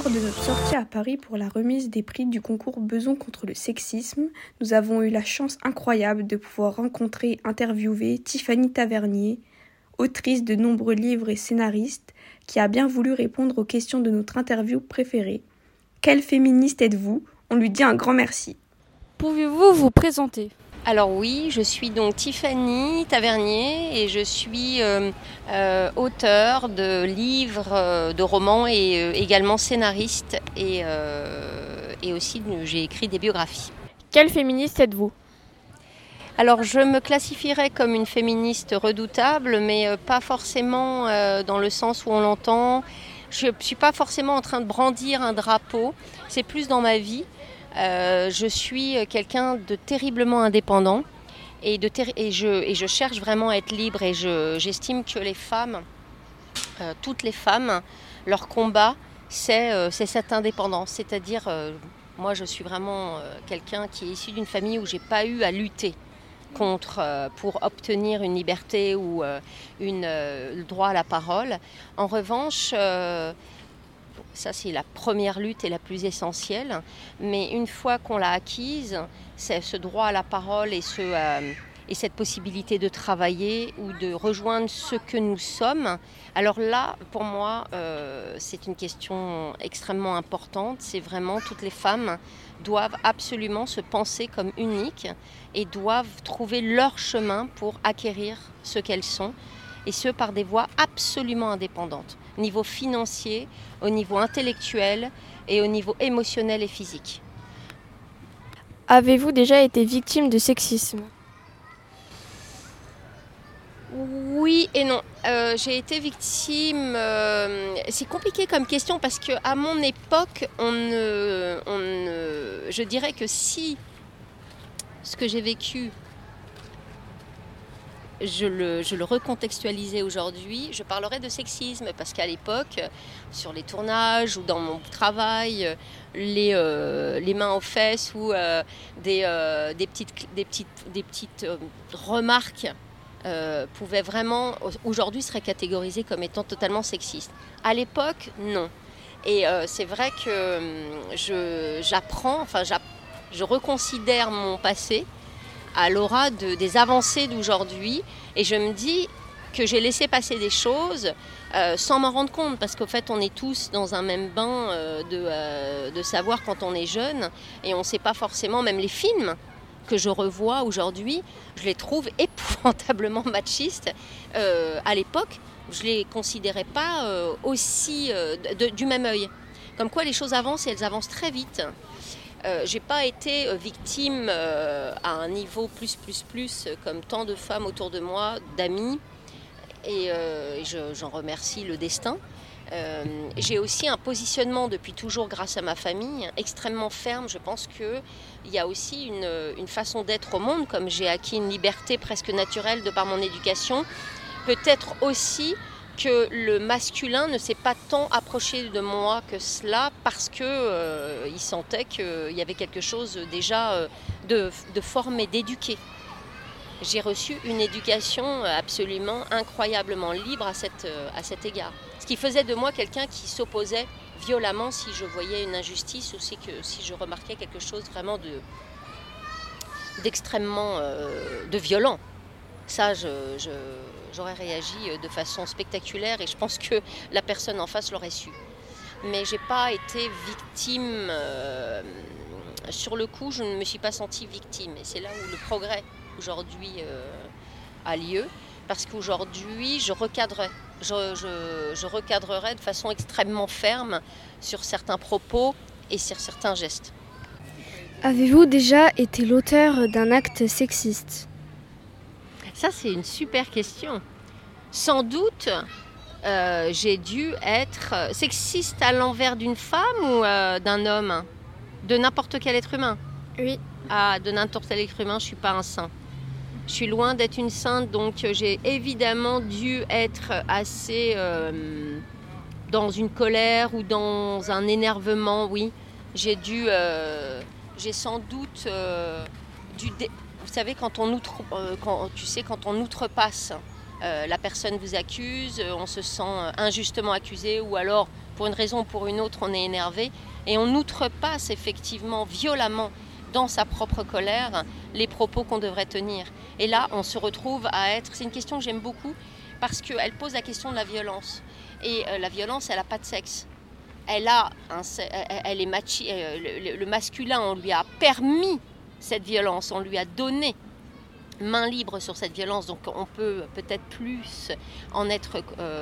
Lors de notre sortie à Paris pour la remise des prix du concours Beson contre le sexisme, nous avons eu la chance incroyable de pouvoir rencontrer et interviewer Tiffany Tavernier, autrice de nombreux livres et scénariste, qui a bien voulu répondre aux questions de notre interview préférée. Quelle féministe êtes-vous ? On lui dit un grand merci. Pouvez-vous vous présenter ? Alors oui, je suis donc Tiffany Tavernier et je suis auteure de livres, de romans et également scénariste et aussi j'ai écrit des biographies. Quelle féministe êtes-vous ? Alors je me classifierais comme une féministe redoutable, mais pas forcément dans le sens où on l'entend. Je ne suis pas forcément en train de brandir un drapeau, c'est plus dans ma vie. Je suis quelqu'un de terriblement indépendant et je cherche vraiment à être libre et j'estime que les femmes, toutes les femmes, leur combat c'est cette indépendance. C'est-à-dire, moi je suis vraiment quelqu'un qui est issu d'une famille où j'ai pas eu à lutter pour obtenir une liberté ou le droit à la parole. En revanche, ça, c'est la première lutte et la plus essentielle. Mais une fois qu'on l'a acquise, c'est ce droit à la parole et cette possibilité de travailler ou de rejoindre ce que nous sommes. Alors là, pour moi, c'est une question extrêmement importante. C'est vraiment toutes les femmes doivent absolument se penser comme uniques et doivent trouver leur chemin pour acquérir ce qu'elles sont. Et ce, par des voies absolument indépendantes, au niveau financier, au niveau intellectuel et au niveau émotionnel et physique. Avez-vous déjà été victime de sexisme ? Oui et non. J'ai été victime. C'est compliqué comme question parce qu'à mon époque, je dirais que si ce que j'ai vécu, je le recontextualisais aujourd'hui, je parlerais de sexisme parce qu'à l'époque, sur les tournages ou dans mon travail, les mains aux fesses ou des petites remarques pouvaient vraiment, aujourd'hui, seraient catégorisées comme étant totalement sexistes. À l'époque, non. Et c'est vrai que je reconsidère mon passé à l'aura des avancées d'aujourd'hui et je me dis que j'ai laissé passer des choses sans m'en rendre compte parce qu'au fait on est tous dans un même bain de savoir quand on est jeune et on ne sait pas forcément, même les films que je revois aujourd'hui, je les trouve épouvantablement machistes. À l'époque, je ne les considérais pas aussi du même œil. Comme quoi les choses avancent et elles avancent très vite. J'ai pas été victime à un niveau plus comme tant de femmes autour de moi, d'amis, et j'en remercie le destin. J'ai aussi un positionnement depuis toujours grâce à ma famille extrêmement ferme. Je pense qu'il y a aussi une façon d'être au monde, comme j'ai acquis une liberté presque naturelle de par mon éducation, peut-être aussi que le masculin ne s'est pas tant approché de moi que cela parce que il sentait qu'il y avait quelque chose déjà de formé, d'éduqué. J'ai reçu une éducation absolument incroyablement libre à cet égard. Ce qui faisait de moi quelqu'un qui s'opposait violemment si je voyais une injustice ou si je remarquais quelque chose vraiment d'extrêmement de violent. Ça, j'aurais réagi de façon spectaculaire et je pense que la personne en face l'aurait su. Mais je n'ai pas été victime. Sur le coup, je ne me suis pas sentie victime. Et c'est là où le progrès aujourd'hui a lieu. Parce qu'aujourd'hui, je recadrerais de façon extrêmement ferme sur certains propos et sur certains gestes. Avez-vous déjà été l'auteur d'un acte sexiste ? Ça, c'est une super question. Sans doute, j'ai dû être sexiste à l'envers d'une femme ou d'un homme ? De n'importe quel être humain ? Oui. Ah, de n'importe quel être humain, je ne suis pas un saint. Je suis loin d'être une sainte, donc j'ai évidemment dû être assez dans une colère ou dans un énervement, oui. J'ai sans doute vous savez, quand on outrepasse, la personne vous accuse, on se sent injustement accusé ou alors pour une raison ou pour une autre, on est énervé et on outrepasse effectivement violemment dans sa propre colère les propos qu'on devrait tenir. Et là, on se retrouve à être... C'est une question que j'aime beaucoup parce qu'elle pose la question de la violence. Et la violence, elle n'a pas de sexe. Elle est le masculin, on lui a permis cette violence, on lui a donné main libre sur cette violence, donc on peut peut-être plus en être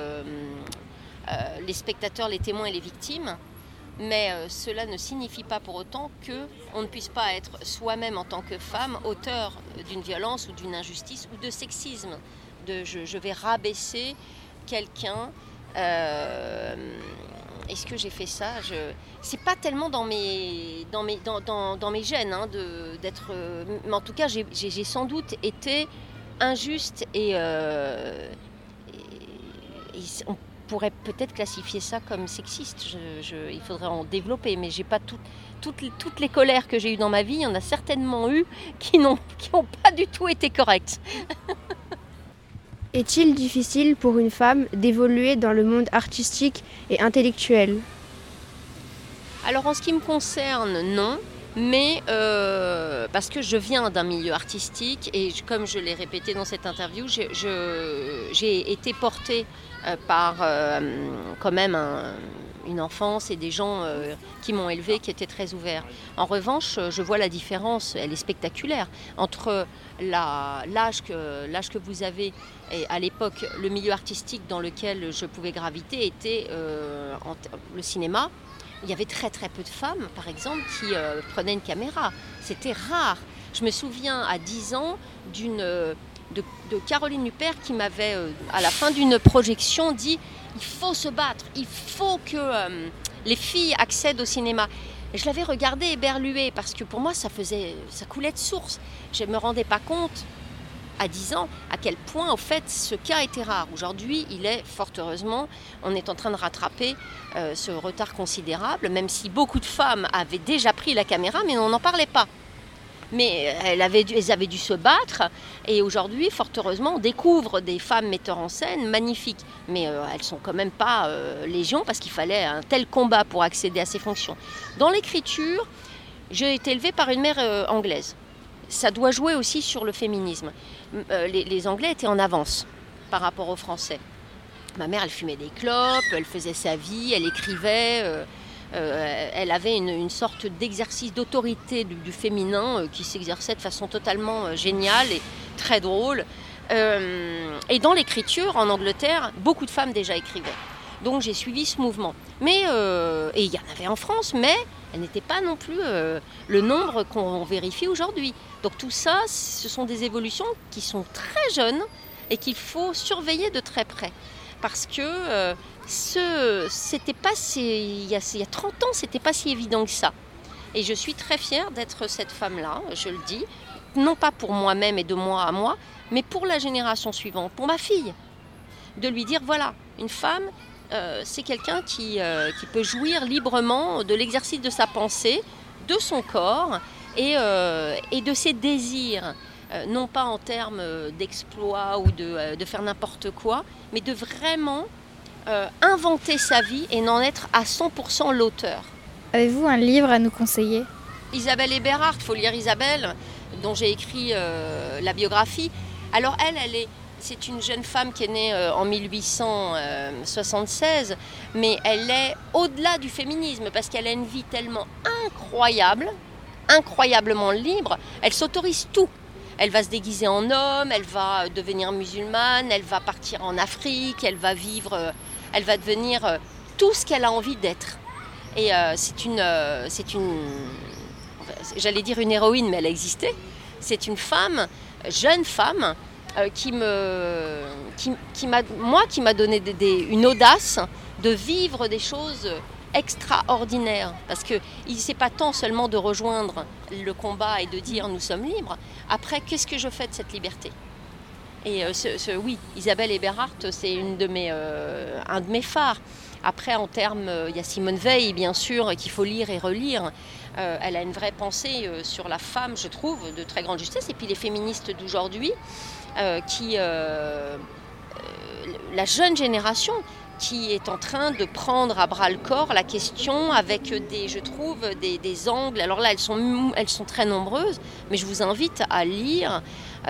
les spectateurs, les témoins et les victimes, mais cela ne signifie pas pour autant qu'on ne puisse pas être soi-même en tant que femme auteur d'une violence ou d'une injustice ou de sexisme, je vais rabaisser quelqu'un. Est-ce que j'ai fait ça? C'est pas tellement dans mes gènes d'être. Mais en tout cas, j'ai sans doute été injuste et on pourrait peut-être classifier ça comme sexiste. Il faudrait en développer, mais j'ai pas toutes les colères que j'ai eues dans ma vie. Il y en a certainement eu qui n'ont pas du tout été correctes. Est-il difficile pour une femme d'évoluer dans le monde artistique et intellectuel? Alors en ce qui me concerne, non, mais parce que je viens d'un milieu artistique et comme je l'ai répété dans cette interview, j'ai été portée par quand même une enfance et des gens qui m'ont élevée qui étaient très ouverts. En revanche, je vois la différence, elle est spectaculaire, entre l'âge que vous avez et à l'époque, le milieu artistique dans lequel je pouvais graviter était le cinéma. Il y avait très très peu de femmes, par exemple, qui prenaient une caméra. C'était rare. Je me souviens à 10 ans de Caroline Huppert qui m'avait, à la fin d'une projection, dit « Il faut se battre, il faut que les filles accèdent au cinéma ». Et je l'avais regardée éberluée parce que pour moi, ça coulait de source. Je ne me rendais pas compte, à 10 ans, à quel point, au fait, ce cas était rare. Aujourd'hui, il est, fort heureusement, on est en train de rattraper ce retard considérable, même si beaucoup de femmes avaient déjà pris la caméra, mais on n'en parlait pas. Mais elles avaient dû se battre, et aujourd'hui, fort heureusement, on découvre des femmes metteurs en scène magnifiques. Mais elles ne sont quand même pas légion, parce qu'il fallait un tel combat pour accéder à ces fonctions. Dans l'écriture, j'ai été élevée par une mère anglaise. Ça doit jouer aussi sur le féminisme. Les Anglais étaient en avance par rapport aux Français. Ma mère, elle fumait des clopes, elle faisait sa vie, elle écrivait. Elle avait une sorte d'exercice d'autorité du féminin qui s'exerçait de façon totalement géniale et très drôle. Et dans l'écriture, en Angleterre, beaucoup de femmes déjà écrivaient. Donc j'ai suivi ce mouvement. Mais, et il y en avait en France, mais elle n'était pas non plus le nombre qu'on vérifie aujourd'hui. Donc tout ça, ce sont des évolutions qui sont très jeunes et qu'il faut surveiller de très près. Parce que c'était pas il y a 30 ans, c'était pas si évident que ça. Et je suis très fière d'être cette femme-là, je le dis, non pas pour moi-même et de moi à moi, mais pour la génération suivante, pour ma fille. De lui dire, voilà, une femme, c'est quelqu'un qui peut jouir librement de l'exercice de sa pensée, de son corps et de ses désirs. Non pas en termes d'exploit ou de faire n'importe quoi, mais de vraiment inventer sa vie et n'en être à 100% l'auteur. Avez-vous un livre à nous conseiller? Isabelle Eberhardt, il faut lire Isabelle, dont j'ai écrit la biographie. Alors c'est une jeune femme qui est née en 1876, mais elle est au-delà du féminisme parce qu'elle a une vie tellement incroyable, incroyablement libre, elle s'autorise tout. Elle va se déguiser en homme, elle va devenir musulmane, elle va partir en Afrique, elle va devenir tout ce qu'elle a envie d'être. Et c'est une, j'allais dire une héroïne, mais elle a existé. C'est une femme, jeune femme, qui m'a donné une audace de vivre des choses extraordinaire, parce que c'est pas tant seulement de rejoindre le combat et de dire nous sommes libres. Après, qu'est-ce que je fais de cette liberté? Et oui, Isabelle Eberhardt, c'est un de mes phares. Après, en termes, il y a Simone Veil, bien sûr, qu'il faut lire et relire. Elle a une vraie pensée sur la femme, je trouve, de très grande justesse. Et puis les féministes d'aujourd'hui, la jeune génération qui est en train de prendre à bras le corps la question avec des angles. Alors là, elles sont très nombreuses, mais je vous invite à lire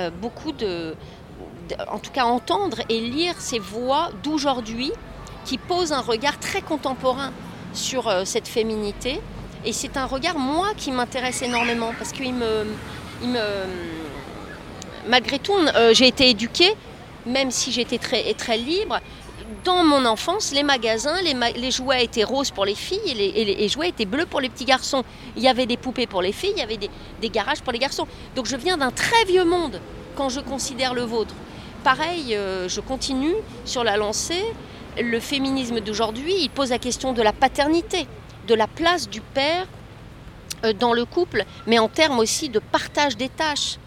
en tout cas entendre et lire ces voix d'aujourd'hui qui posent un regard très contemporain sur cette féminité. Et c'est un regard, moi, qui m'intéresse énormément parce que malgré tout, j'ai été éduquée, même si j'étais très, très libre. Dans mon enfance, les magasins, les jouets étaient roses pour les filles et les jouets étaient bleus pour les petits garçons. Il y avait des poupées pour les filles, il y avait des garages pour les garçons. Donc je viens d'un très vieux monde quand je considère le vôtre. Pareil, je continue sur la lancée. Le féminisme d'aujourd'hui, il pose la question de la paternité, de la place du père dans le couple, mais en termes aussi de partage des tâches,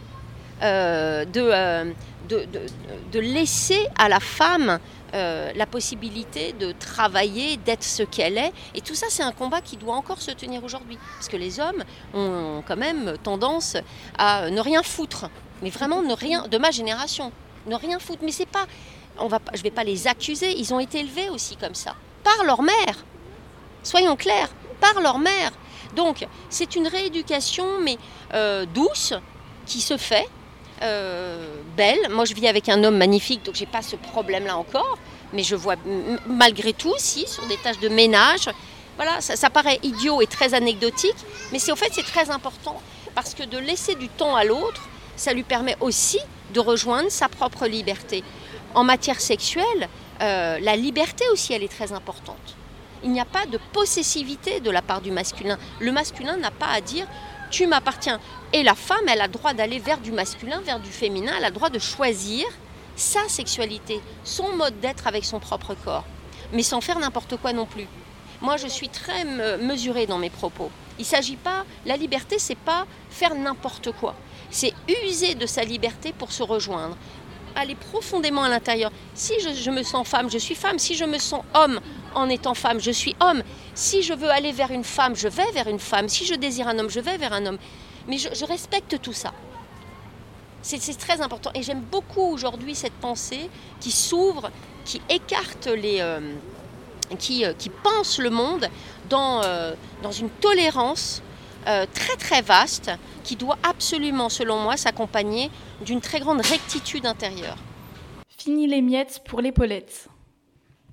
de laisser à la femme la possibilité de travailler, d'être ce qu'elle est. Et tout ça, c'est un combat qui doit encore se tenir aujourd'hui. Parce que les hommes ont quand même tendance à ne rien foutre. Mais vraiment, de ma génération, ne rien foutre. Mais c'est pas... je ne vais pas les accuser, ils ont été élevés aussi comme ça. Par leur mère. Soyons clairs, par leur mère. Donc, c'est une rééducation, mais douce, qui se fait. Belle. Moi, je vis avec un homme magnifique, donc j'ai pas ce problème-là encore. Mais je vois malgré tout, si, sur des tâches de ménage. Voilà, ça paraît idiot et très anecdotique, mais c'est très important parce que de laisser du temps à l'autre, ça lui permet aussi de rejoindre sa propre liberté. En matière sexuelle, la liberté aussi, elle est très importante. Il n'y a pas de possessivité de la part du masculin. Le masculin n'a pas à dire « tu m'appartiens ». Et la femme, elle a le droit d'aller vers du masculin, vers du féminin. Elle a le droit de choisir sa sexualité, son mode d'être avec son propre corps. Mais sans faire n'importe quoi non plus. Moi, je suis très mesurée dans mes propos. Il ne s'agit pas... La liberté, ce n'est pas faire n'importe quoi. C'est user de sa liberté pour se rejoindre. Aller profondément à l'intérieur. Si je me sens femme, je suis femme. Si je me sens homme en étant femme, je suis homme. Si je veux aller vers une femme, je vais vers une femme. Si je désire un homme, je vais vers un homme. Mais je respecte tout ça. C'est très important. Et j'aime beaucoup aujourd'hui cette pensée qui s'ouvre, qui écarte qui pense le monde dans une tolérance très très vaste qui doit absolument, selon moi, s'accompagner d'une très grande rectitude intérieure. Fini les miettes pour l'épaulettes.